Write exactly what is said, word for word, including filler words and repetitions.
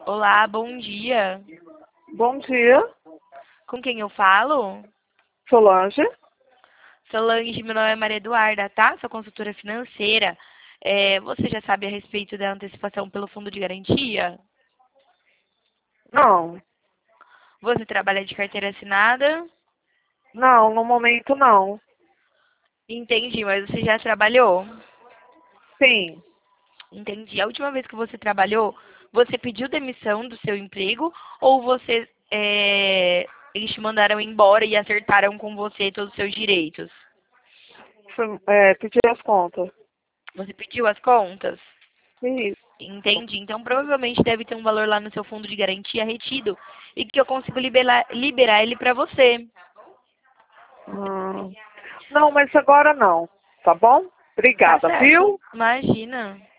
Olá, bom dia. Bom dia, Com quem eu falo? Solange. Solange, meu nome é Maria Eduarda, tá? Sou consultora financeira. É, você já sabe a respeito da antecipação pelo fundo de garantia? Não, Você trabalha de carteira assinada? não, no momento não. Entendi, mas você já trabalhou? Sim, Entendi. A última vez que você trabalhou, você pediu demissão do seu emprego ou você, é, eles te mandaram embora e acertaram com você todos os seus direitos? fui, é, pedi as contas. Você pediu as contas? Isso. Entendi. Então, provavelmente deve ter um valor lá no seu fundo de garantia retido e que eu consigo liberar, liberar ele para você. Hum, não, mas agora não, tá bom? Tá Obrigada, certo. viu? Imagina.